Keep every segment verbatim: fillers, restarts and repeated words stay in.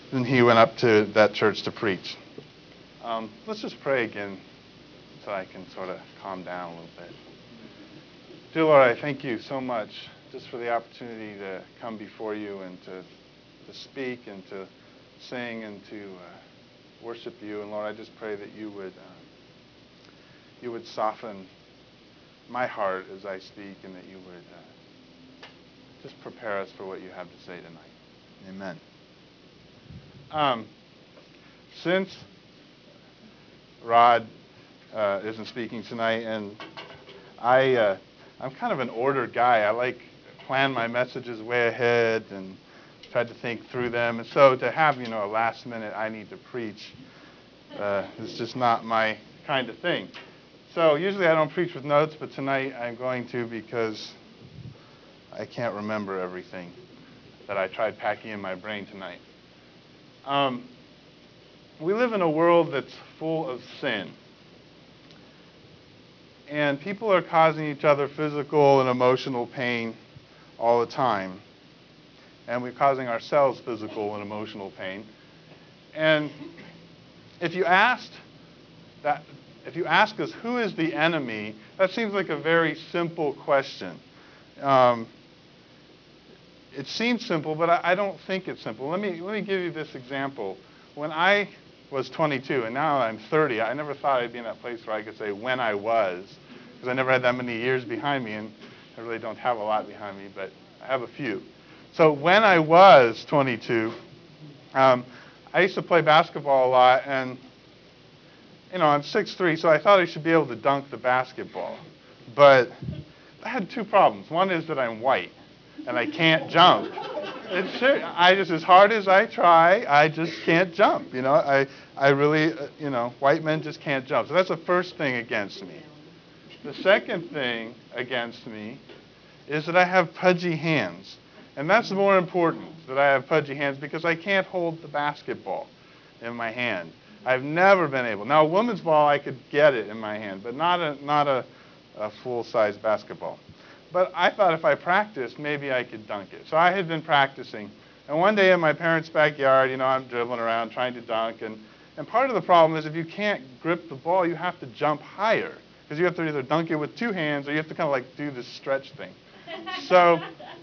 then he went up to that church to preach. Um, let's just pray again so I can sort of calm down a little bit. Dear Lord, I thank you so much just for the opportunity to come before you and to, to speak and to sing and to uh, worship you. And Lord, I just pray that you would uh, you would soften my heart as I speak, and that you would uh, just prepare us for what you have to say tonight. Amen. Um, since Rod uh, isn't speaking tonight, and I, uh, I'm kind of an ordered guy. I like plan my messages way ahead and try to think through them. And so to have, you know, a last minute I need to preach uh, is just not my kind of thing. So usually I don't preach with notes, but tonight I'm going to, because I can't remember everything that I tried packing in my brain tonight. Um, we live in a world that's full of sin. And people are causing each other physical and emotional pain all the time. And we're causing ourselves physical and emotional pain. And if you asked that, if you ask us who is the enemy, that seems like a very simple question. Um, it seems simple, but I, I don't think it's simple. Let me let me give you this example. When I was twenty-two, and now I'm thirty, I never thought I'd be in that place where I could say when I was, because I never had that many years behind me, and I really don't have a lot behind me, but I have a few. So when I was twenty-two, um, I used to play basketball a lot, and you know, I'm six three, so I thought I should be able to dunk the basketball. But I had two problems. One is that I'm white, and I can't jump. It's, I just, as hard as I try, I just can't jump. You know, I, I really, uh, you know, white men just can't jump. So that's the first thing against me. The second thing against me is that I have pudgy hands. And that's more important, that I have pudgy hands, because I can't hold the basketball in my hand. I've never been able. Now, a woman's ball, I could get it in my hand, but not a, not a, a full-size basketball. But I thought if I practiced, maybe I could dunk it. So I had been practicing. And one day in my parents' backyard, you know, I'm dribbling around trying to dunk. And, and part of the problem is if you can't grip the ball, you have to jump higher, because you have to either dunk it with two hands or you have to kind of like do this stretch thing. So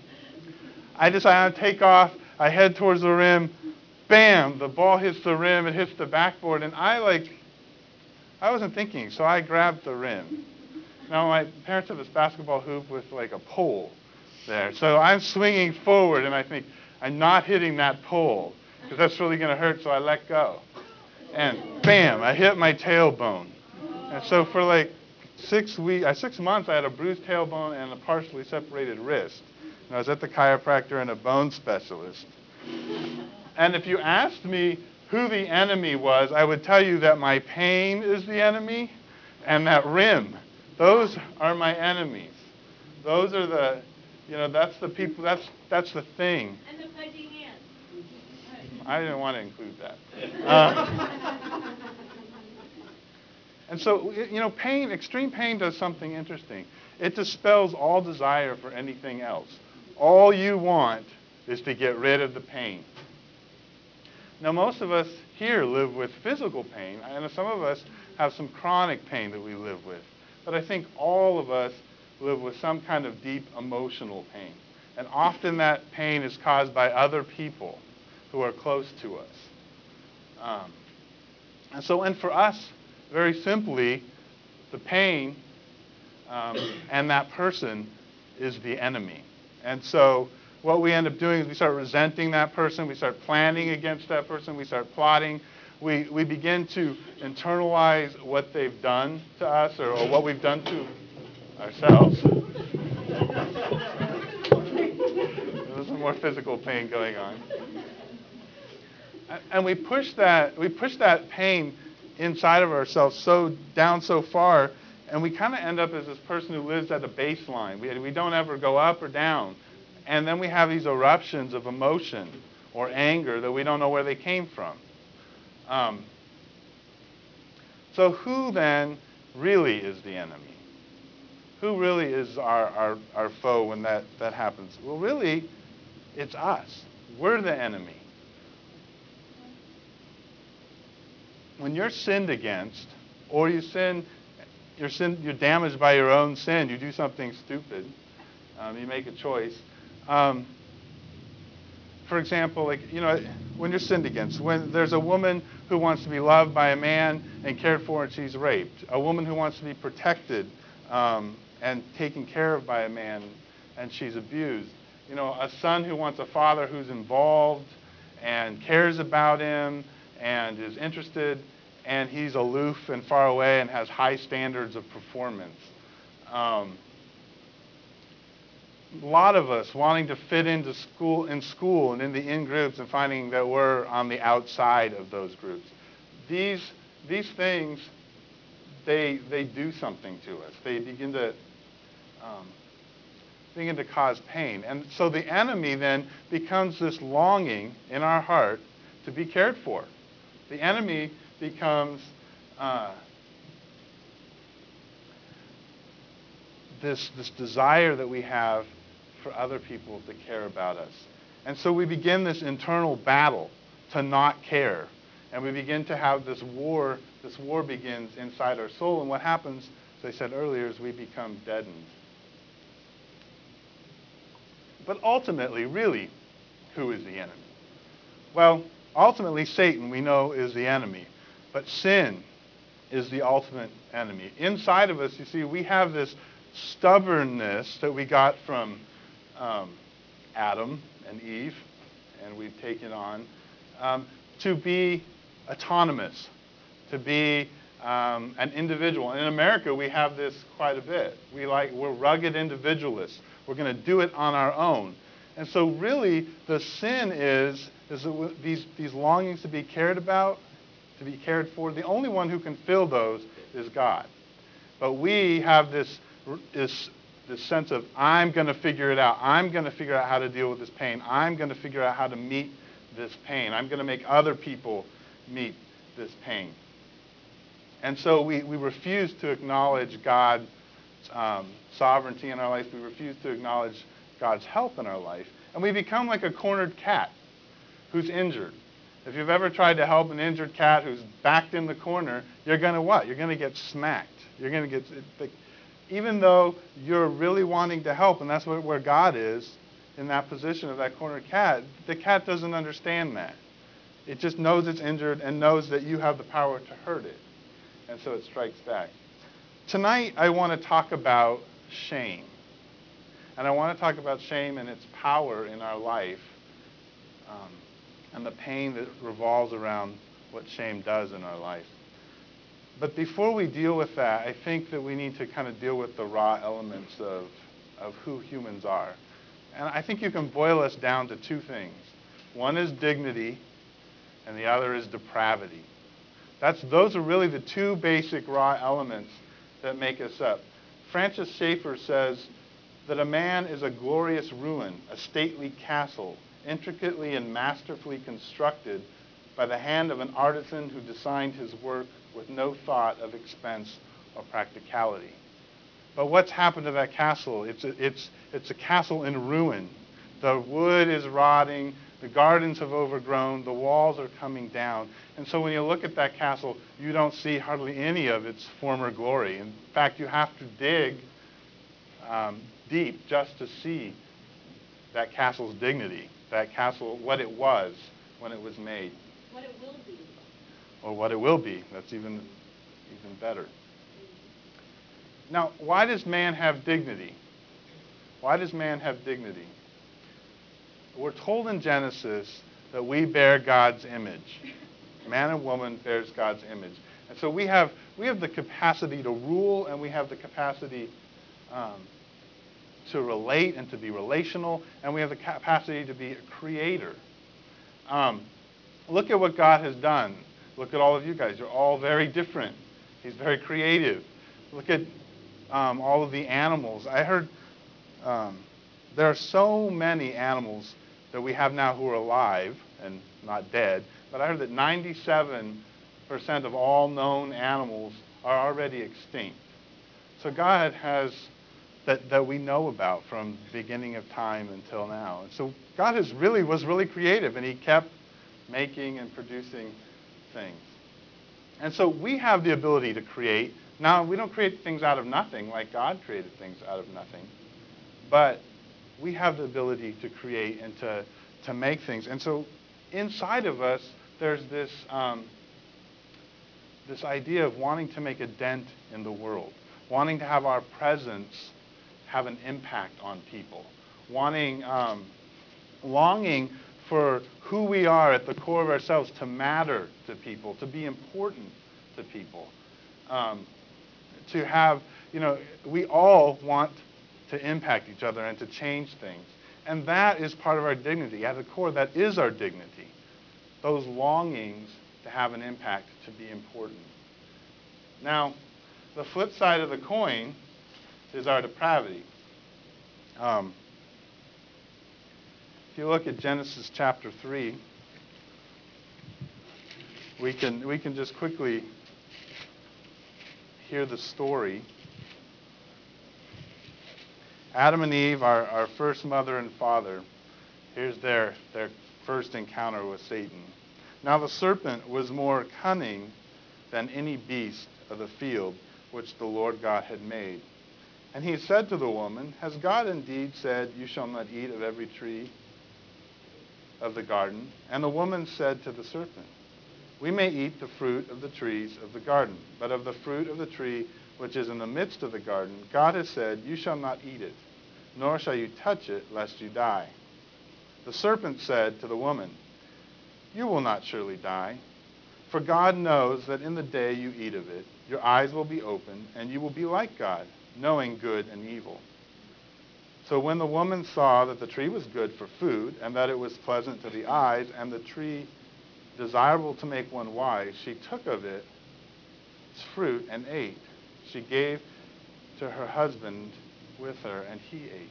I decide to take off. I head towards the rim. Bam! The ball hits the rim. It hits the backboard. And I like, I wasn't thinking, so I grabbed the rim. Now, my parents have this basketball hoop with like a pole there. So I'm swinging forward, and I think, I'm not hitting that pole, because that's really going to hurt, so I let go. And bam! I hit my tailbone. And so for like six weeks, uh, six months, I had a bruised tailbone and a partially separated wrist. And I was at the chiropractor and a bone specialist. And if you asked me who the enemy was, I would tell you that my pain is the enemy, and that rim. Those are my enemies. Those are the, you know, that's the people, that's that's the thing. And the pudgy hands. I didn't want to include that. Uh, and so, you know, pain, extreme pain does something interesting. It dispels all desire for anything else. All you want is to get rid of the pain. Now, most of us here live with physical pain, and some of us have some chronic pain that we live with. But I think all of us live with some kind of deep emotional pain. And often that pain is caused by other people who are close to us. Um, and so, and for us, very simply, the pain um, and that person is the enemy. And so what we end up doing is we start resenting that person, we start planning against that person, we start plotting. We, we begin to internalize what they've done to us, or, or what we've done to ourselves. There's some more physical pain going on. And we push that, we push that pain inside of ourselves so down so far, and we kind of end up as this person who lives at a baseline. We, we don't ever go up or down. And then we have these eruptions of emotion or anger that we don't know where they came from. Um, so who then really is the enemy? Who really is our, our, our foe when that, that happens? Well, really, it's us. We're the enemy. when you're sinned against, or you sin, you're, sin, you're damaged by your own sin, you do something stupid, um, you make a choice. Um, for example, like, you know, when you're sinned against, when there's a woman who wants to be loved by a man and cared for and she's raped, a woman who wants to be protected um, and taken care of by a man and she's abused, you know, a son who wants a father who's involved and cares about him and is interested, and he's aloof and far away and has high standards of performance. Um, a lot of us wanting to fit into school, in school and in the in-groups and finding that we're on the outside of those groups. These, these things, they, they do something to us. They begin to, um, begin to cause pain. And so the enemy then becomes this longing in our heart to be cared for. The enemy becomes uh, this, this desire that we have for other people to care about us. And so we begin this internal battle to not care. And we begin to have this war. This war begins inside our soul. And what happens, as I said earlier, is we become deadened. But ultimately, really, who is the enemy? Well, ultimately, Satan, we know, is the enemy. But sin is the ultimate enemy. Inside of us, you see, we have this stubbornness that we got from um, Adam and Eve, and we've taken on, um, to be autonomous, to be um, an individual. And in America, we have this quite a bit. We like, we're rugged individualists. We're going to do it on our own. And so really, the sin is, is that these, these longings to be cared about, to be cared for. The only one who can fill those is God. But we have this, this, this sense of, I'm going to figure it out. I'm going to figure out how to deal with this pain. I'm going to figure out how to meet this pain. I'm going to make other people meet this pain. And so we, we refuse to acknowledge God's um, sovereignty in our life. We refuse to acknowledge God's help in our life. And we become like a cornered cat who's injured. If you've ever tried to help an injured cat who's backed in the corner, you're going to what? You're going to get smacked. You're going to get, even though you're really wanting to help, and that's where God is in that position of that cornered cat, the cat doesn't understand that. It just knows it's injured and knows that you have the power to hurt it. And so it strikes back. Tonight, I want to talk about shame. And I want to talk about shame and its power in our life, um, and the pain that revolves around what shame does in our life. But before we deal with that, I think that we need to kind of deal with the raw elements of, of who humans are. And I think you can boil us down to two things. One is dignity, and the other is depravity. That's, those are really the two basic raw elements that make us up. Francis Schaeffer says that a man is a glorious ruin, a stately castle, intricately and masterfully constructed by the hand of an artisan who designed his work with no thought of expense or practicality. But what's happened to that castle? It's a, it's, it's a castle in ruin. The wood is rotting, the gardens have overgrown, the walls are coming down. And so when you look at that castle, you don't see hardly any of its former glory. In fact, you have to dig um, deep just to see that castle's dignity, that castle, what it was when it was made. What it will be. Or what it will be. That's even, even better. Now, why does man have dignity? Why does man have dignity? We're told in Genesis that we bear God's image. Man and woman bears God's image. And so we have, we have the capacity to rule, and we have the capacity um, to relate and to be relational, and we have the capacity to be a creator. Um, look at what God has done. Look at all of you guys. You're all very different. He's very creative. Look at um, all of the animals. I heard um, there are so many animals that we have now who are alive and not dead, but I heard that ninety-seven percent of all known animals are already extinct. So God has, that, that we know about from the beginning of time until now. And so God is really, was really creative, and he kept making and producing things. And so we have the ability to create. Now, we don't create things out of nothing like God created things out of nothing. But we have the ability to create and to, to make things. And so inside of us, there's this, um, this idea of wanting to make a dent in the world, wanting to have our presence have an impact on people, wanting, um, longing for who we are at the core of ourselves to matter to people, to be important to people, um, to have, you know, we all want to impact each other and to change things. And that is part of our dignity. At the core, that is our dignity. Those longings to have an impact, to be important. Now, the flip side of the coin is our depravity. Um, if you look at Genesis chapter three, we can, we can just quickly hear the story. Adam and Eve, our, our first mother and father, here's their, their first encounter with Satan. Now the serpent was more cunning than any beast of the field which the Lord God had made. And he said to the woman, has God indeed said, you shall not eat of every tree of the garden? And the woman said to the serpent, we may eat the fruit of the trees of the garden, but of the fruit of the tree which is in the midst of the garden, God has said, you shall not eat it, nor shall you touch it, lest you die. The serpent said to the woman, you will not surely die, for God knows that in the day you eat of it, your eyes will be opened, and you will be like God, knowing good and evil. So when the woman saw that the tree was good for food, and that it was pleasant to the eyes, and the tree desirable to make one wise, she took of it its fruit and ate. She gave to her husband with her, and he ate.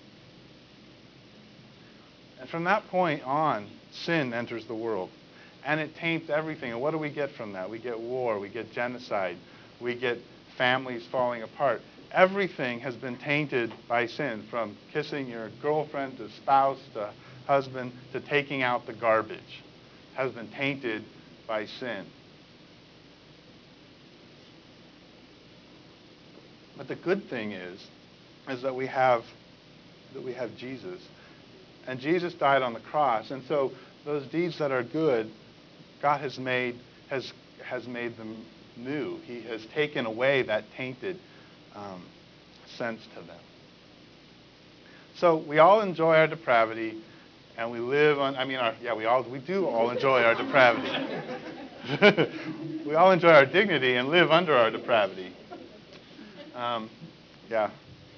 And from that point on, sin enters the world. And it taints everything. And what do we get from that? We get war, we get genocide, we get families falling apart. Everything has been tainted by sin, from kissing your girlfriend to spouse to husband to taking out the garbage, has been tainted by sin. But the good thing is, is that we have, that we have Jesus. And Jesus died on the cross. And so those deeds that are good, God has made, has, has made them new. He has taken away that tainted um, sense to them. So we all enjoy our depravity, and we live on, I mean, our, yeah, we all, we do all enjoy our depravity. We all enjoy our dignity and live under our depravity. Um, yeah.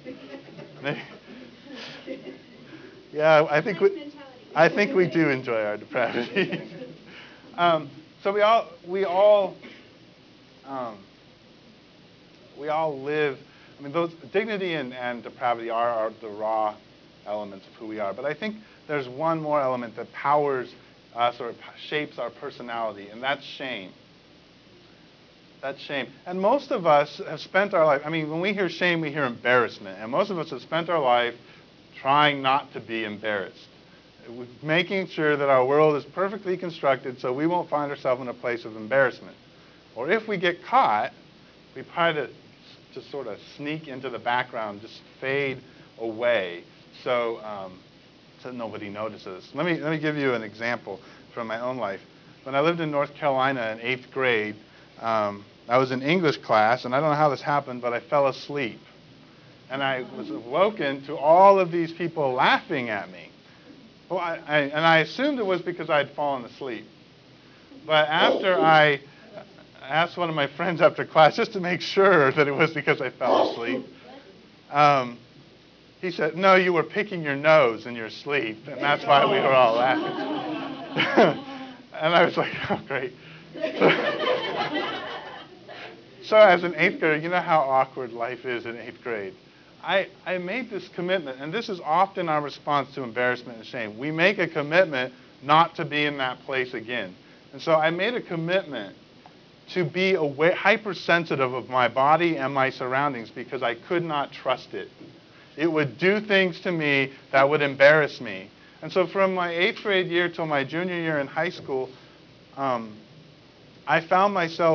Yeah, I think we, I think we do enjoy our depravity. um, so we all, we all, um, we all live. I mean, those dignity and, and depravity are, are the raw elements of who we are. But I think there's one more element that powers us or shapes our personality, and that's shame. That's shame. And most of us have spent our life, I mean, when we hear shame, we hear embarrassment. And most of us have spent our life trying not to be embarrassed, making sure that our world is perfectly constructed so we won't find ourselves in a place of embarrassment. Or if we get caught, we try to just sort of sneak into the background, just fade away so, um, so nobody notices. Let me, let me give you an example from my own life. When I lived in North Carolina in eighth grade, um, I was in English class, and I don't know how this happened, but I fell asleep. And I was awoken to all of these people laughing at me. Well, I, I, and I assumed it was because I had fallen asleep. But after I asked one of my friends after class, just to make sure that it was because I fell asleep, um, he said, no, you were picking your nose in your sleep, and that's why we were all laughing. And I was like, oh, great. So, so as an eighth grader, you know how awkward life is in eighth grade. I, I made this commitment, and this is often our response to embarrassment and shame. We make a commitment not to be in that place again. And so I made a commitment to be aware, hypersensitive of my body and my surroundings because I could not trust it. It would do things to me that would embarrass me. And so from my eighth grade year till my junior year in high school, um, I found myself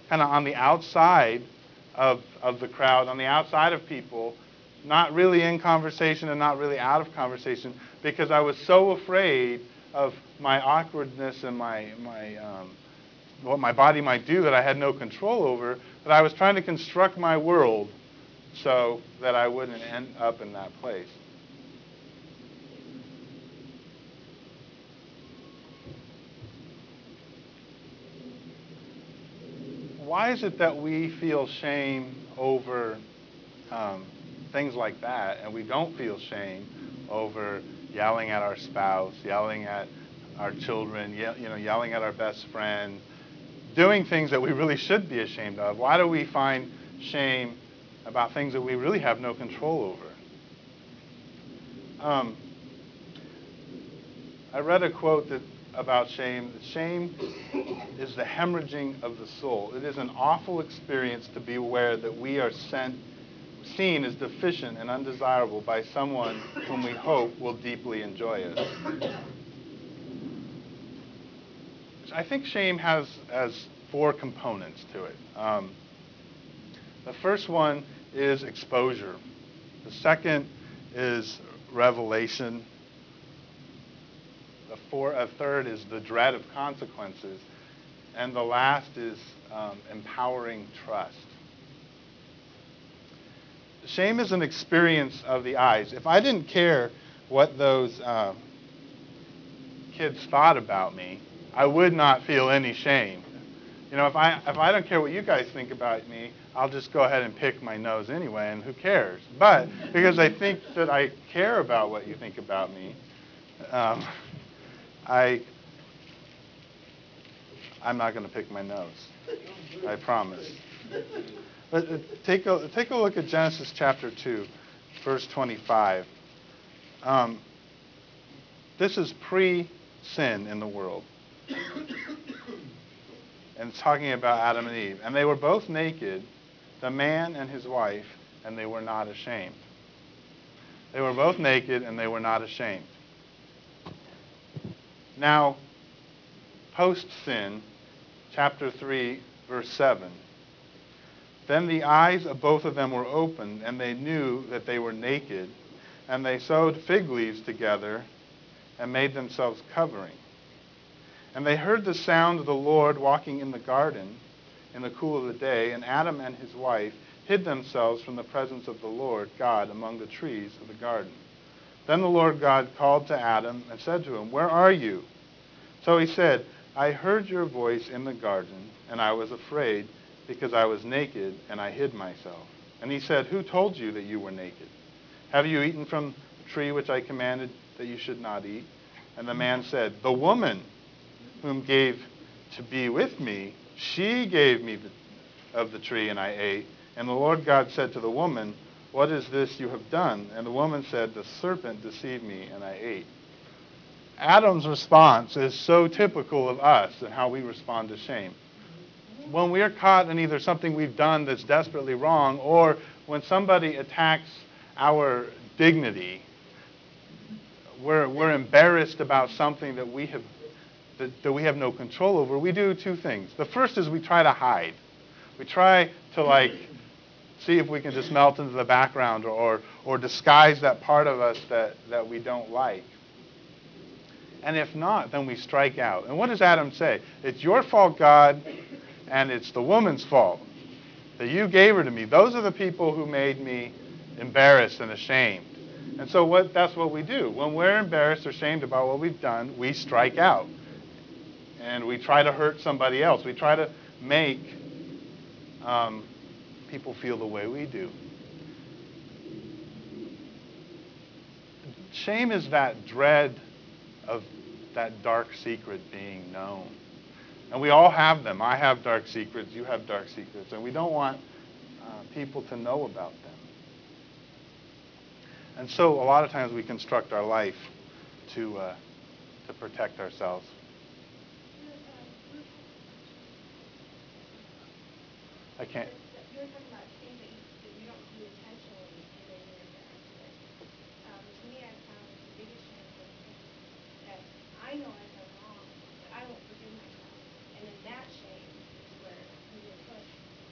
kind of on the outside of, of the crowd, on the outside of people, not really in conversation and not really out of conversation, because I was so afraid of my awkwardness and my, my um, what my body might do that I had no control over, that I was trying to construct my world so that I wouldn't end up in that place. Why is it that we feel shame over um, things like that, and we don't feel shame over yelling at our spouse, yelling at our children, ye- you know, yelling at our best friend, doing things that we really should be ashamed of? Why do we find shame about things that we really have no control over? Um, I read a quote that about shame. That shame is the hemorrhaging of the soul. It is an awful experience to be aware that we are sent, seen as deficient and undesirable by someone whom we hope will deeply enjoy us. I think shame has, has four components to it. Um, the first one is exposure. The second is revelation. The four, a third is the dread of consequences. And the last is um, empowering trust. Shame is an experience of the eyes. If I didn't care what those uh, kids thought about me, I would not feel any shame. You know, if I, if I don't care what you guys think about me, I'll just go ahead and pick my nose anyway, and who cares? But because I think that I care about what you think about me, um, I, I'm not going to pick my nose. I promise. But uh, take a, take a look at Genesis chapter two, verse twenty-five. Um, this is pre-sin in the world. And it's talking about Adam and Eve. And they were both naked, the man and his wife, and they were not ashamed. They were both naked, and they were not ashamed. Now, post-sin, chapter three, verse seven. Then the eyes of both of them were opened, and they knew that they were naked, and they sewed fig leaves together and made themselves covering. And they heard the sound of the Lord walking in the garden in the cool of the day, and Adam and his wife hid themselves from the presence of the Lord God among the trees of the garden. Then the Lord God called to Adam and said to him, "Where are you?" So he said, "I heard your voice in the garden, and I was afraid because I was naked, and I hid myself." And he said, "Who told you that you were naked? Have you eaten from the tree which I commanded that you should not eat?" And the man said, "The woman whom gave to be with me, she gave me the, of the tree, and I ate." And the Lord God said to the woman, "What is this you have done?" And the woman said, "The serpent deceived me, and I ate." Adam's response is so typical of us and how we respond to shame. When we are caught in either something we've done that's desperately wrong, or when somebody attacks our dignity, we're, we're embarrassed about something that we have that, that we have no control over, we do two things. The first is we try to hide. We try to like see if we can just melt into the background, or, or, or disguise that part of us that, that we don't like. And if not, then we strike out. And what does Adam say? "It's your fault, God, and it's the woman's fault that you gave her to me. Those are the people who made me embarrassed and ashamed." And so what, that's what we do. When we're embarrassed or ashamed about what we've done, we strike out. And we try to hurt somebody else. We try to make um, people feel the way we do. Shame is that dread of that dark secret being known. And we all have them. I have dark secrets. You have dark secrets. And we don't want uh, people to know about them. And so a lot of times we construct our life to, uh, to protect ourselves. I can't. You were talking about things that you, that you don't do intentionally, and then you're embarrassed with. Um, to me, I found the biggest shame was things that I know I've done wrong, but I won't forgive myself. And then that shame is where you get pushed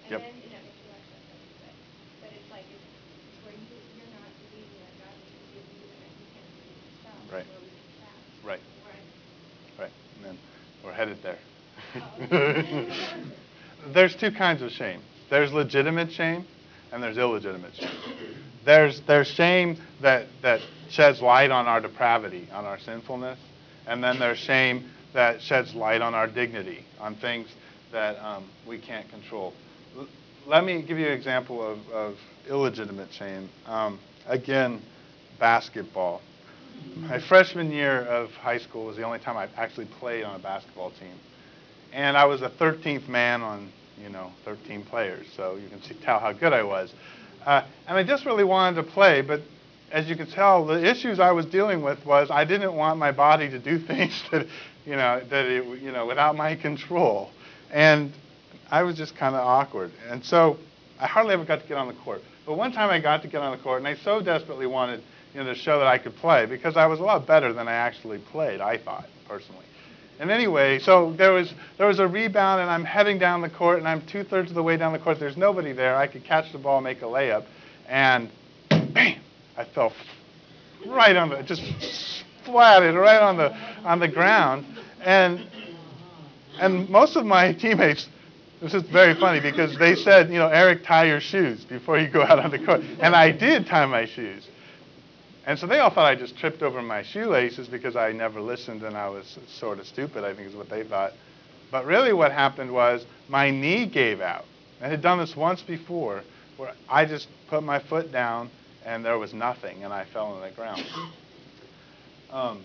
Yep. then, you know, intellectual stuff is good. But it's like, it's, it's where you, you're not believing that God can forgive you and that you can't forgive yourself, Right. where we get trapped. Right. Right. Right. And then we're headed there. Oh. There's two kinds of shame. There's legitimate shame and there's illegitimate shame. There's, there's shame that, that sheds light on our depravity, on our sinfulness. And then there's shame that sheds light on our dignity, on things that um, we can't control. L- let me give you an example of, of illegitimate shame. Um, again, basketball. My freshman year of high school was the only time I actually played on a basketball team. And I was the thirteenth man on, you know, thirteen players, so you can see, tell how good I was. Uh, and I just really wanted to play, but as you can tell, the issues I was dealing with was I didn't want my body to do things that, you know, that it, you know, without my control. And I was just kind of awkward. And so I hardly ever got to get on the court. But one time I got to get on the court, and I so desperately wanted, you know, to show that I could play because I was a lot better than I actually played, I thought, personally. And anyway, so there was there was a rebound, and I'm heading down the court, and I'm two-thirds of the way down the court. There's nobody there. I could catch the ball, make a layup, and bam! I fell right on the, just splatted right on the on the ground, and and most of my teammates. This is very funny because they said, you know, Eric, tie your shoes before you go out on the court, and I did tie my shoes. And so they all thought I just tripped over my shoelaces because I never listened and I was sort of stupid, I think is what they thought. But really what happened was my knee gave out. I had done this once before where I just put my foot down and there was nothing and I fell on the ground. Um,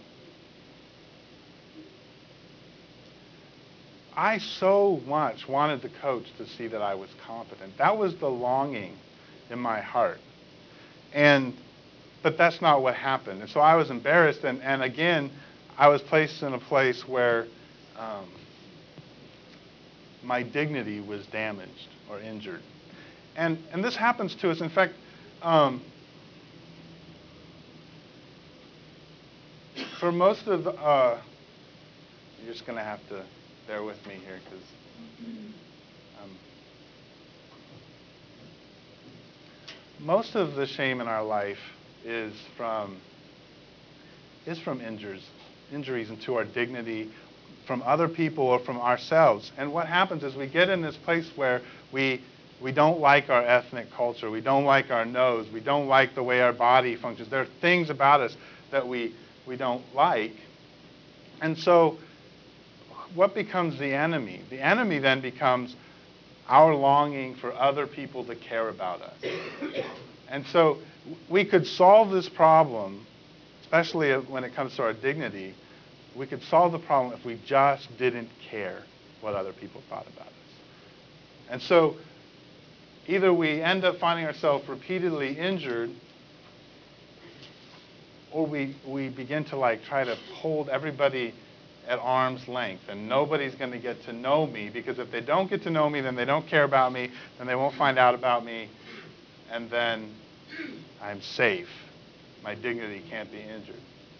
I so much wanted the coach to see that I was competent. That was the longing in my heart. And But that's not what happened. And so I was embarrassed, and, and again, I was placed in a place where um, my dignity was damaged or injured. And, and this happens to us. In fact, um, for most of the, uh, you're just going to have to bear with me here because um, most of the shame in our life is from is from injuries, injuries into our dignity, from other people or from ourselves. And what happens is we get in this place where we we don't like our ethnic culture, we don't like our nose, we don't like the way our body functions. There are things about us that we we don't like. And so what becomes the enemy? The enemy then becomes our longing for other people to care about us. And so we could solve this problem, especially when it comes to our dignity. We could solve the problem if we just didn't care what other people thought about us. And so either we end up finding ourselves repeatedly injured, or we, we begin to like try to hold everybody at arm's length, and nobody's going to get to know me, because if they don't get to know me, then they don't care about me, then they won't find out about me, and then I'm safe. My dignity can't be injured.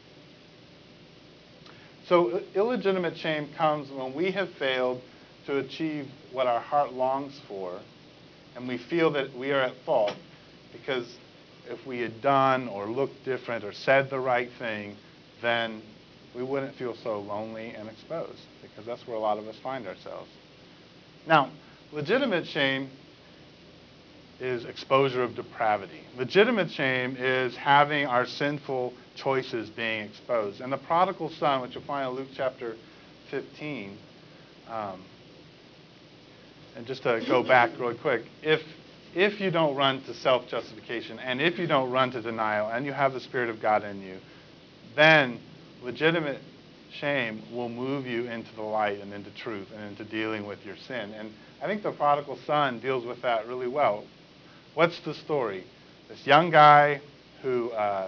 So illegitimate shame comes when we have failed to achieve what our heart longs for, and we feel that we are at fault because if we had done or looked different or said the right thing, then we wouldn't feel so lonely and exposed, because that's where a lot of us find ourselves. Now, legitimate shame is exposure of depravity. Legitimate shame is having our sinful choices being exposed. And the prodigal son, which you'll find in Luke chapter fifteen, um, and just to go back really quick, if if you don't run to self-justification and if you don't run to denial and you have the Spirit of God in you, then legitimate shame will move you into the light and into truth and into dealing with your sin. And I think the prodigal son deals with that really well. What's the story? This young guy who uh,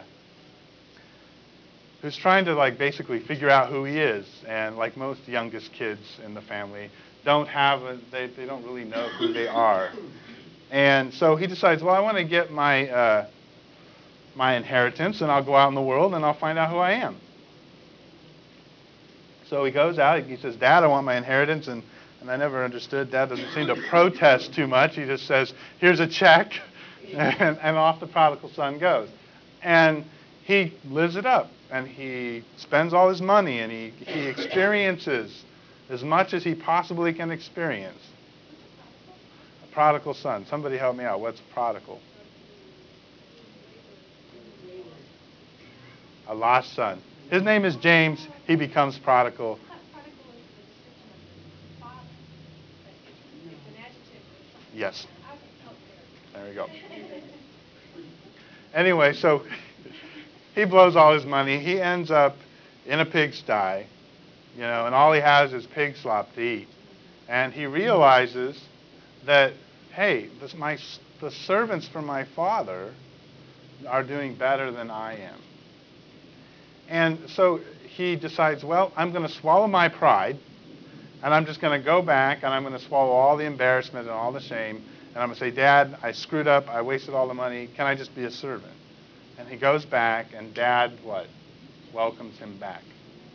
who's trying to like basically figure out who he is, and like most youngest kids in the family, don't have a, they they don't really know who they are, and so he decides, well, I want to get my uh, my inheritance, and I'll go out in the world and I'll find out who I am. So he goes out. He says, Dad, I want my inheritance, and And I never understood. Dad doesn't seem to protest too much. He just says, here's a check, and, and off the prodigal son goes. And he lives it up, and he spends all his money, and he, he experiences as much as he possibly can experience. A prodigal son. Somebody help me out. What's prodigal? A lost son. His name is James. He becomes prodigal. Yes. There we go. Anyway, so he blows all his money. He ends up in a pigsty, you know, and all he has is pig slop to eat. And he realizes that, hey, this, my, the servants for my father are doing better than I am. And so he decides, well, I'm going to swallow my pride, and I'm just going to go back, and I'm going to swallow all the embarrassment and all the shame, and I'm going to say, Dad, I screwed up. I wasted all the money. Can I just be a servant? And he goes back, and Dad, what? Welcomes him back.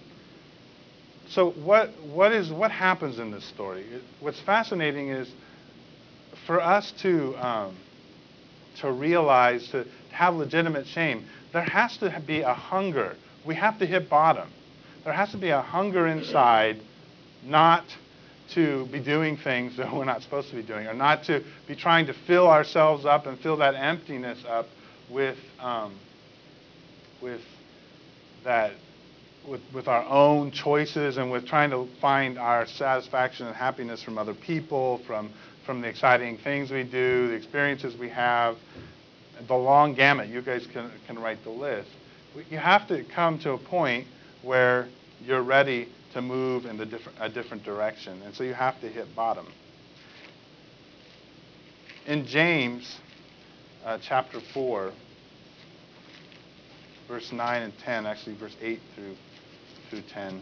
So what, what, is, what happens in this story? What's fascinating is for us to, um, to realize, to, to have legitimate shame, there has to be a hunger. We have to hit bottom. There has to be a hunger inside not to be doing things that we're not supposed to be doing, or not to be trying to fill ourselves up and fill that emptiness up with, um, with that, with, with our own choices, and with trying to find our satisfaction and happiness from other people, from, from the exciting things we do, the experiences we have, the long gamut. You guys can, can write the list. You have to come to a point where you're ready to move in the different, a different direction. And so you have to hit bottom. In James uh, chapter four, verse nine and ten, actually verse eight through, through ten.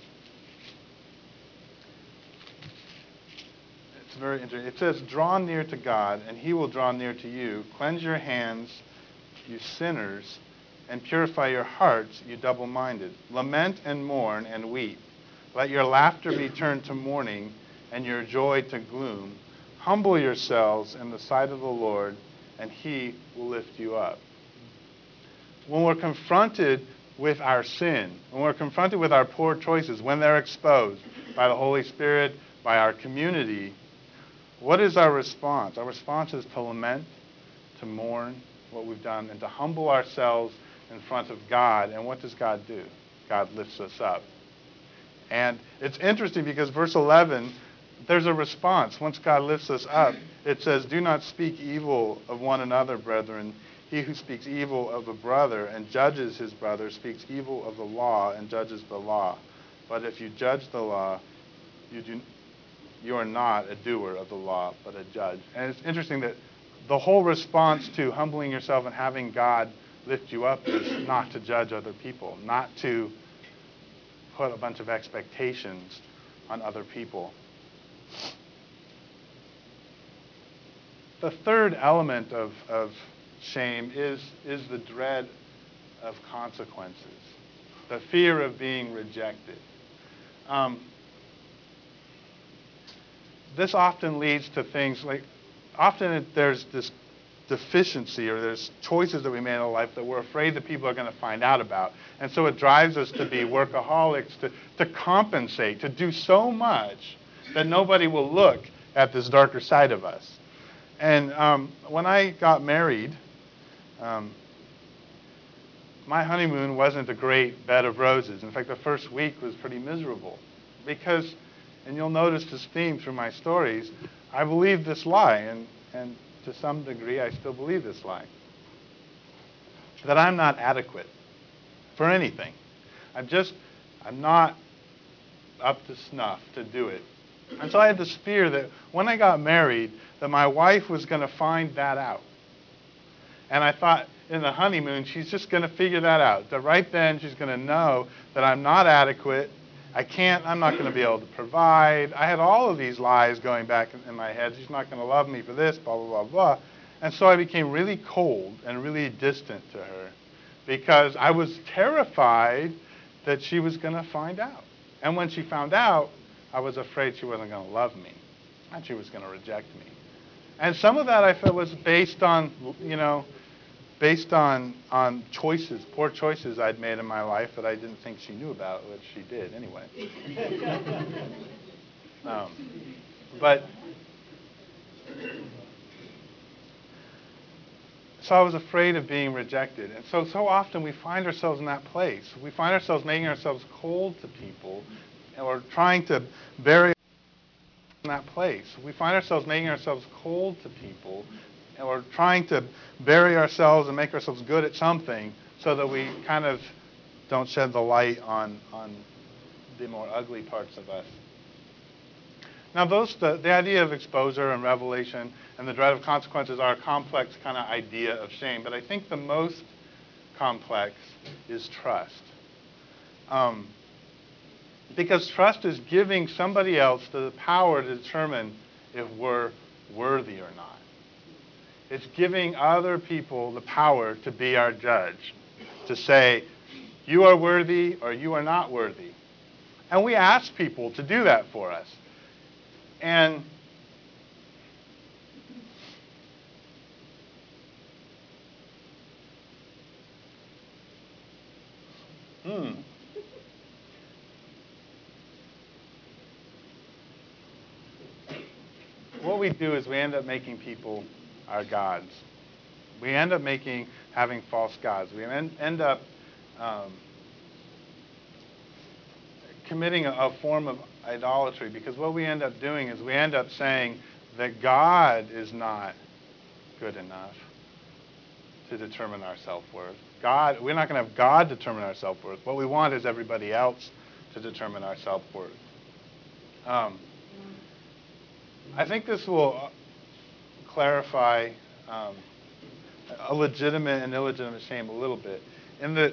It's very interesting. It says, draw near to God, and he will draw near to you. Cleanse your hands, you sinners, and purify your hearts, you double-minded. Lament and mourn and weep. Let your laughter be turned to mourning and your joy to gloom. Humble yourselves in the sight of the Lord, and he will lift you up. When we're confronted with our sin, when we're confronted with our poor choices, when they're exposed by the Holy Spirit, by our community, what is our response? Our response is to lament, to mourn what we've done, and to humble ourselves in front of God. And what does God do? God lifts us up. And it's interesting because verse eleven, there's a response. Once God lifts us up, it says, do not speak evil of one another, brethren. He who speaks evil of a brother and judges his brother speaks evil of the law and judges the law. But if you judge the law, you, do, you are not a doer of the law, but a judge. And it's interesting that the whole response to humbling yourself and having God lift you up is not to judge other people, not to put a bunch of expectations on other people. The third element of, of shame is, is the dread of consequences, the fear of being rejected. Um, this often leads to things like, often it, there's this deficiency, or there's choices that we made in our life that we're afraid that people are going to find out about. And so it drives us to be workaholics, to, to compensate, to do so much that nobody will look at this darker side of us. And um, when I got married, um, my honeymoon wasn't a great bed of roses. In fact, the first week was pretty miserable because, and you'll notice this theme through my stories, I believed this lie, and, and to some degree, I still believe this lie, that I'm not adequate for anything. I'm just, I'm not up to snuff to do it. And so I had this fear that when I got married, that my wife was going to find that out. And I thought in the honeymoon, she's just going to figure that out. That right then, she's going to know that I'm not adequate. I can't, I'm not going to be able to provide. I had all of these lies going back in, in my head. She's not going to love me for this, blah, blah, blah, blah. And so I became really cold and really distant to her because I was terrified that she was going to find out. And when she found out, I was afraid she wasn't going to love me and she was going to reject me. And some of that I felt was based on, you know, based on, on choices, poor choices I'd made in my life that I didn't think she knew about, which she did anyway. um, but, so I was afraid of being rejected. And so, so often we find ourselves in that place. We find ourselves making ourselves cold to people or trying to bury in that place. We find ourselves making ourselves cold to people or trying to bury ourselves and make ourselves good at something so that we kind of don't shed the light on, on the more ugly parts of us. Now, those the, the idea of exposure and revelation and the dread of consequences are a complex kind of idea of shame, but I think the most complex is trust. Um, because trust is giving somebody else the power to determine if we're worthy or not. It's giving other people the power to be our judge, to say, you are worthy or you are not worthy. And we ask people to do that for us. And hmm, what we do is we end up making people our gods. We end up making, having false gods. We end, end up um, committing a, a form of idolatry, because what we end up doing is we end up saying that God is not good enough to determine our self-worth. God, we're not going to have God determine our self-worth. What we want is everybody else to determine our self-worth. Um, I think this will clarify um, a legitimate and illegitimate shame a little bit, in that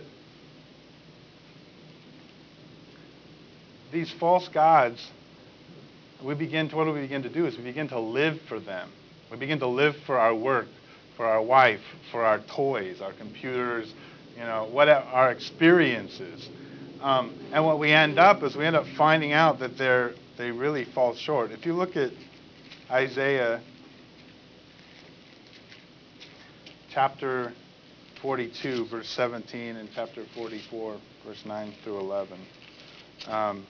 these false gods, we begin to, what do we begin to do is we begin to live for them. We begin to live for our work, for our wife, for our toys, our computers, you know, what our experiences. Um, and what we end up is we end up finding out that they're, they really fall short. If you look at Isaiah chapter forty-two, verse seventeen, and chapter forty-four, verse nine through eleven. Um,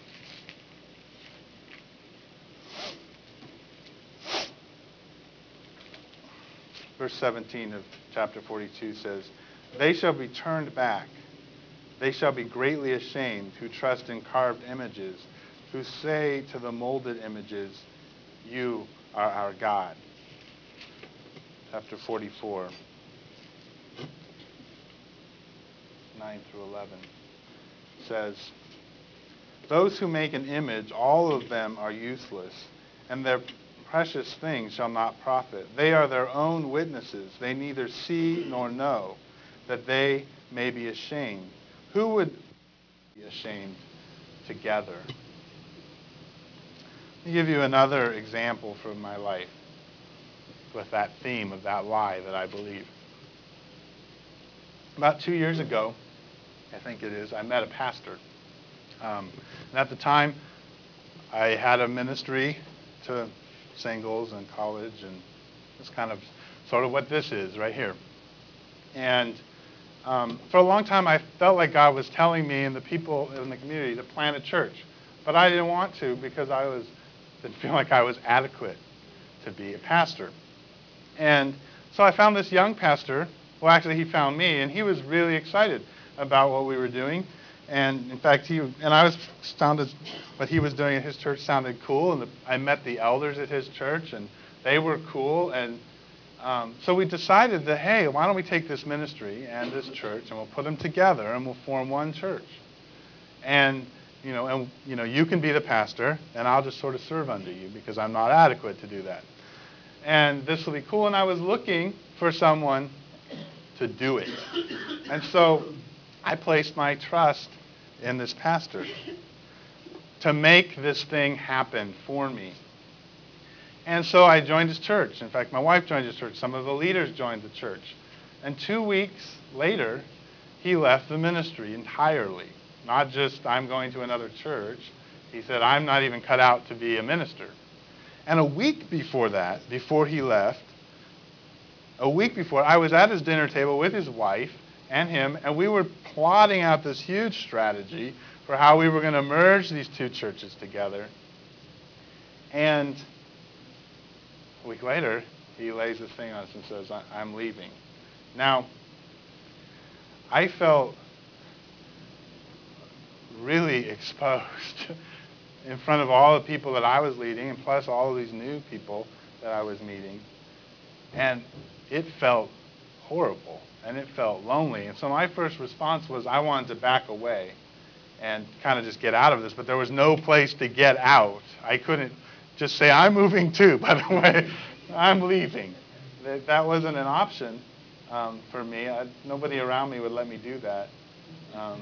verse seventeen of chapter forty-two says, "They shall be turned back. They shall be greatly ashamed who trust in carved images, who say to the molded images, 'You are our God.'" Chapter forty-four, nine through eleven says, "Those who make an image, all of them are useless, and their precious things shall not profit. They are their own witnesses. They neither see nor know, that they may be ashamed. Who would be ashamed together?" Let me give you another example from my life with that theme of that lie that I believe. About two years ago, I think it is, I met a pastor. Um, and at the time, I had a ministry to singles and college, and it's kind of sort of what this is right here. And um, for a long time, I felt like God was telling me and the people in the community to plant a church. But I didn't want to because I was didn't feel like I was adequate to be a pastor. And so I found this young pastor. Well, actually, he found me, and he was really excited about what we were doing. And in fact, he and I was sounded what he was doing at his church sounded cool. And the, I met the elders at his church, and they were cool. And um, so we decided that, hey, why don't we take this ministry and this church, and we'll put them together, and we'll form one church. And you know, and you know, you can be the pastor, and I'll just sort of serve under you because I'm not adequate to do that. And this will be cool. And I was looking for someone to do it. And so I placed my trust in this pastor to make this thing happen for me. And so I joined his church. In fact, my wife joined his church. Some of the leaders joined the church. And two weeks later, he left the ministry entirely. Not just I'm going to another church. He said, I'm not even cut out to be a minister. And a week before that, before he left, a week before, I was at his dinner table with his wife and him, and we were plotting out this huge strategy for how we were going to merge these two churches together. And a week later, he lays this thing on us and says, I'm leaving. Now, I felt really exposed in front of all the people that I was leading, and plus all of these new people that I was meeting. And it felt horrible, and it felt lonely. And so my first response was I wanted to back away and kind of just get out of this, but there was no place to get out. I couldn't just say, I'm moving too, by the way. I'm leaving. That, that wasn't an option um, for me. I, nobody around me would let me do that. Um,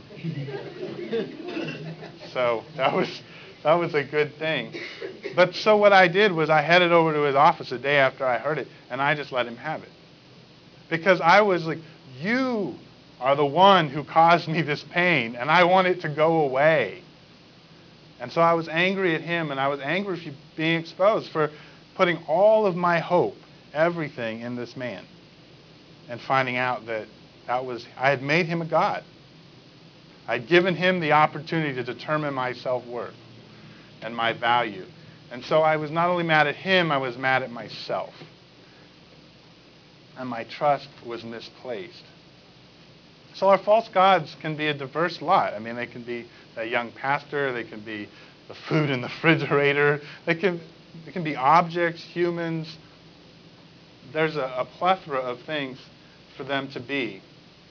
so that was that was a good thing. But so what I did was I headed over to his office a day after I heard it, and I just let him have it. Because I was like, you are the one who caused me this pain, and I want it to go away. And so I was angry at him, and I was angry for being exposed, for putting all of my hope, everything in this man, and finding out that that was I had made him a god. I'd given him the opportunity to determine my self-worth and my value. And so I was not only mad at him, I was mad at myself. And my trust was misplaced. So our false gods can be a diverse lot. I mean, they can be a young pastor. They can be the food in the refrigerator. They can, they can be objects, humans. There's a, a plethora of things for them to be.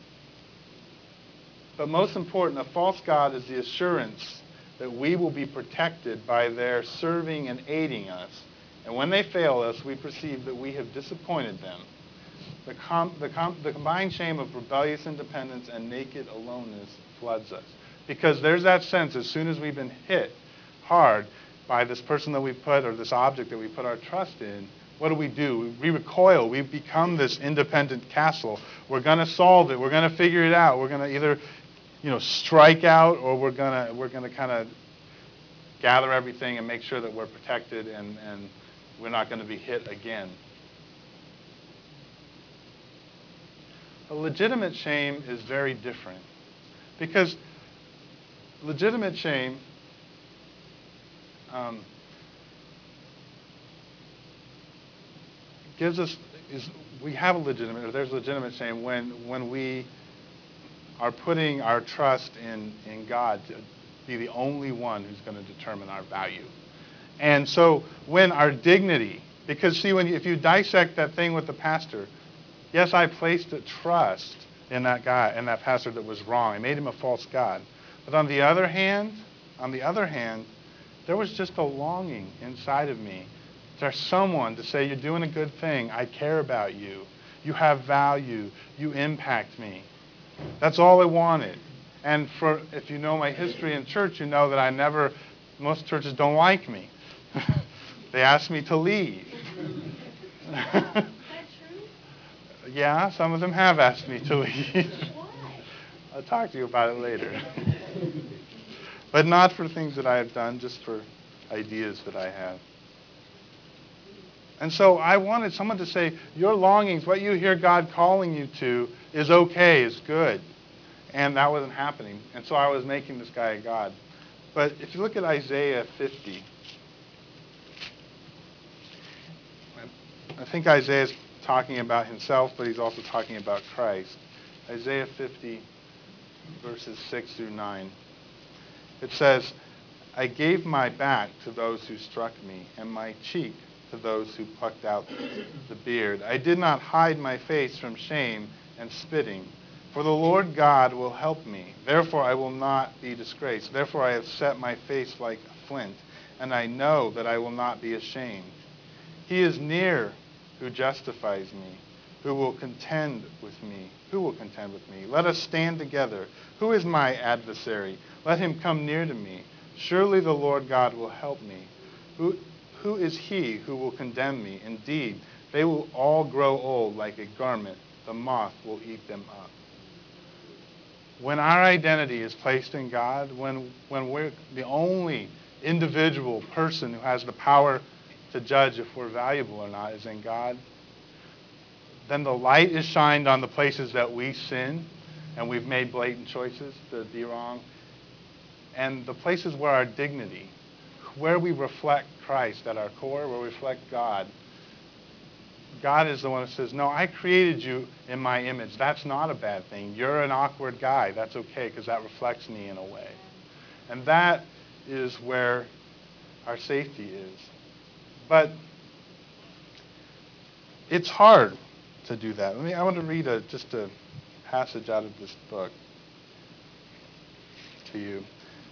But most important, a false god is the assurance that we will be protected by their serving and aiding us. And when they fail us, we perceive that we have disappointed them. The, com- the, com- the combined shame of rebellious independence and naked aloneness floods us. Because there's that sense, as soon as we've been hit hard by this person that we put, or this object that we put our trust in, what do we do? We recoil. We become this independent castle. We're going to solve it. We're going to figure it out. We're going to either, you know, strike out, or we're going to we're going to kind of gather everything and make sure that we're protected and, and we're not going to be hit again. A legitimate shame is very different, because legitimate shame um, gives us is we have a legitimate or there's legitimate shame when when we are putting our trust in in God to be the only one who's going to determine our value. And so when our dignity, because see, when you, if you dissect that thing with the pastor, yes, I placed a trust in that guy, in that pastor that was wrong. I made him a false god. But on the other hand, on the other hand, there was just a longing inside of me. There's someone to say, you're doing a good thing. I care about you. You have value. You impact me. That's all I wanted. And for if you know my history in church, you know that I never, most churches don't like me. They ask me to leave. Is that true? Yeah, some of them have asked me to leave. Why? I'll talk to you about it later. But not for things that I have done, just for ideas that I have. And so I wanted someone to say, your longings, what you hear God calling you to, is okay, is good. And that wasn't happening. And so I was making this guy a god. But if you look at Isaiah fifty, I think Isaiah is talking about himself, but he's also talking about Christ. Isaiah fifty, verses six through nine. It says, I gave my back to those who struck me, and my cheek to those who plucked out the beard. I did not hide my face from shame and spitting. For the Lord God will help me. Therefore I will not be disgraced. Therefore I have set my face like a flint, and I know that I will not be ashamed. He is near who justifies me, who will contend with me. Who will contend with me? Let us stand together. Who is my adversary? Let him come near to me. Surely the Lord God will help me. Who, who is he who will condemn me? Indeed, they will all grow old like a garment. The moth will eat them up. When our identity is placed in God, when, when we're the only individual person who has the power to judge if we're valuable or not is in God, then the light is shined on the places that we sin and we've made blatant choices to be wrong, and the places where our dignity, where we reflect Christ at our core, where we reflect God. God is the one that says, no, I created you in my image. That's not a bad thing. You're an awkward guy. That's okay, because that reflects me in a way. And that is where our safety is. But it's hard to do that. Let me, I want to read a, just a passage out of this book to you.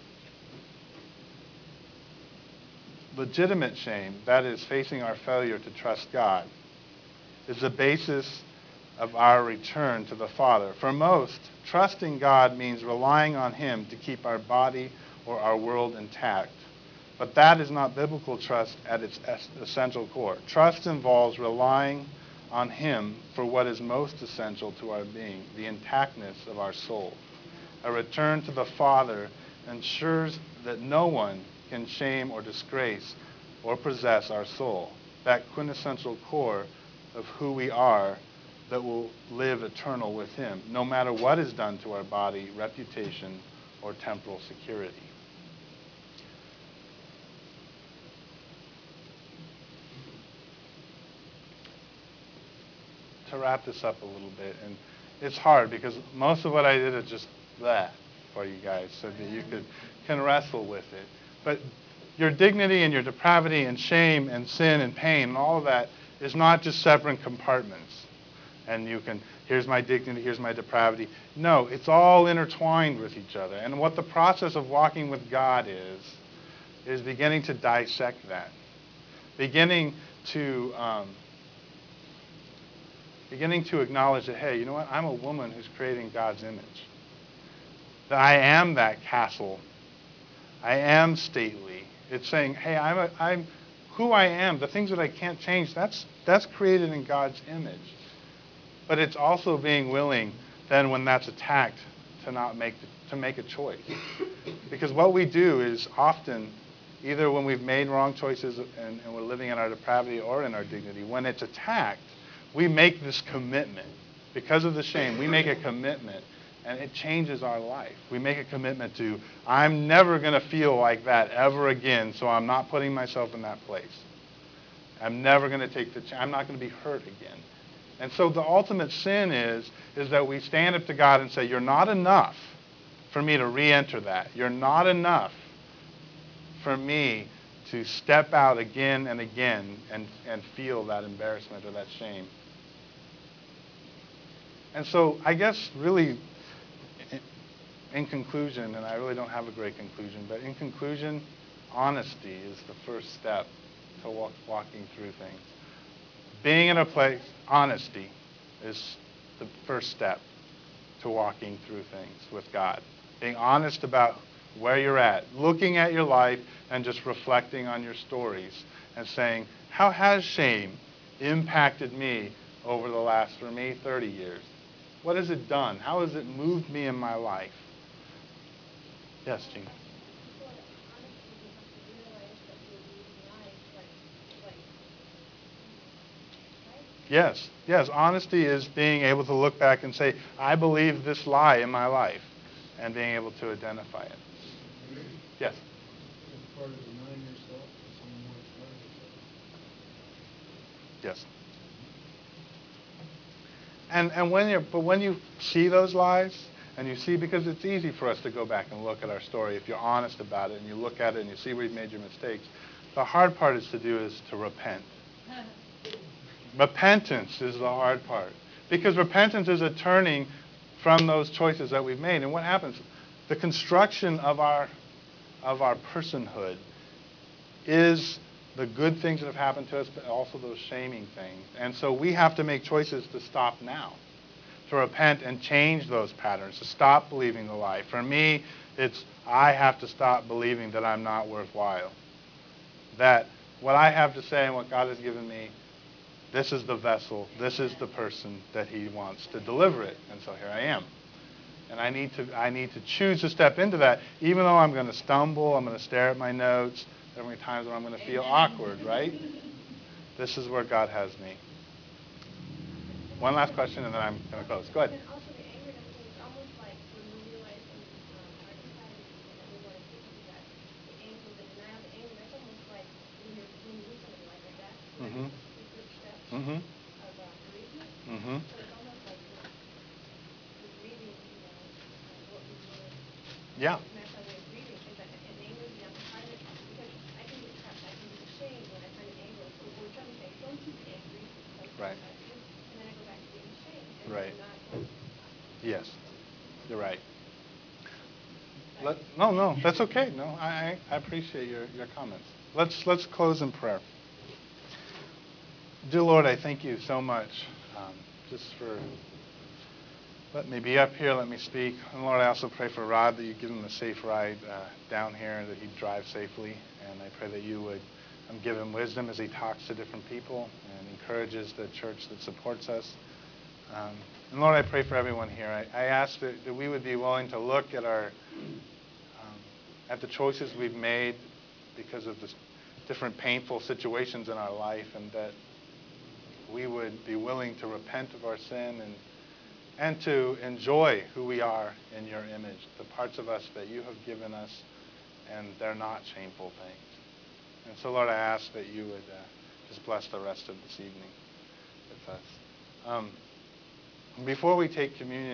Legitimate shame, that is facing our failure to trust God, is the basis of our return to the Father. For most, trusting God means relying on Him to keep our body or our world intact. But that is not biblical trust at its essential core. Trust involves relying on Him for what is most essential to our being, the intactness of our soul. A return to the Father ensures that no one can shame or disgrace or possess our soul, that quintessential core of who we are that will live eternal with Him, no matter what is done to our body, reputation, or temporal security. To wrap this up a little bit, and it's hard because most of what I did is just that for you guys so that you could can wrestle with it. But your dignity and your depravity and shame and sin and pain and all of that is not just separate compartments. And you can, here's my dignity, here's my depravity. No, it's all intertwined with each other. And what the process of walking with God is, is beginning to dissect that. Beginning to, um, beginning to acknowledge that, hey, you know what? I'm a woman who's creating God's image. That I am that castle. I am stately. It's saying, hey, I'm, a, I'm who I am, the things that I can't change, that's, that's created in God's image. But it's also being willing then when that's attacked to not make, to make a choice. Because what we do is often, either when we've made wrong choices and, and we're living in our depravity or in our dignity, when it's attacked, we make this commitment. Because of the shame, we make a commitment, and it changes our life. We make a commitment to, I'm never going to feel like that ever again, so I'm not putting myself in that place. I'm never going to take the chance. I'm not going to be hurt again. And so the ultimate sin is, is that we stand up to God and say, you're not enough for me to re-enter that. You're not enough for me to step out again and again and, and feel that embarrassment or that shame. And so I guess really, in conclusion, and I really don't have a great conclusion, but in conclusion, honesty is the first step to walk, walking through things. Being in a place, honesty is the first step to walking through things with God. Being honest about where you're at, looking at your life and just reflecting on your stories and saying, how has shame impacted me over the last, for me, thirty years? What has it done? How has it moved me in my life? Yes, Jean. Yes, yes. Honesty is being able to look back and say, I believe this lie in my life, and being able to identify it. Yes? Part of denying yourself and someone more yourself. Yes. And and when you but when you see those lies, and you see, because it's easy for us to go back and look at our story if you're honest about it and you look at it and you see where you've made your mistakes. The hard part is to do is to repent. Repentance is the hard part. Because repentance is a turning from those choices that we've made. And what happens? The construction of our of our personhood is the good things that have happened to us, but also those shaming things. And so we have to make choices to stop now, to repent and change those patterns, to stop believing the lie. For me, it's I have to stop believing that I'm not worthwhile. That what I have to say and what God has given me, this is the vessel, this is the person that He wants to deliver it. And so here I am. And I need to, I need to choose to step into that, even though I'm going to stumble, I'm going to stare at my notes. There are many times when I'm going to feel awkward, right? This is where God has me. One last question, and then I'm going to close. Go ahead. And then also the anger and everything, it's almost like when we realize in um, our society and that we want to get to that, the anger, the denial, the anger, that's almost like when you're when you lose somebody like our death, Mm-hmm. it's the first step Mm-hmm. of uh, bereavement. Mm-hmm. So it's almost like you're, you're grieving, you know, uh, what we were. Yeah. And that's our way of grieving. And, that, and anger is the other part of it because I can get trapped, I can get ashamed when I find an anger. So we're trying to say, don't you be angry, like Right. God says, and then I go back to being ashamed. And Right. I'm not. Yes. You're right. Let, no, no, that's okay. No, I, I appreciate your, your comments. Let's, let's close in prayer. Dear Lord, I thank you so much um, just for letting me be up here, let me speak. And Lord, I also pray for Rod that you give him a safe ride uh, down here, that he drive safely. And I pray that you would um, give him wisdom as he talks to different people and encourages the church that supports us. Um, and Lord, I pray for everyone here. I, I ask that, that we would be willing to look at our um, at the choices we've made because of the different painful situations in our life, and that we would be willing to repent of our sin and and to enjoy who we are in your image, the parts of us that you have given us, and they're not shameful things. And so, Lord, I ask that you would uh, just bless the rest of this evening with us. Um, before we take communion,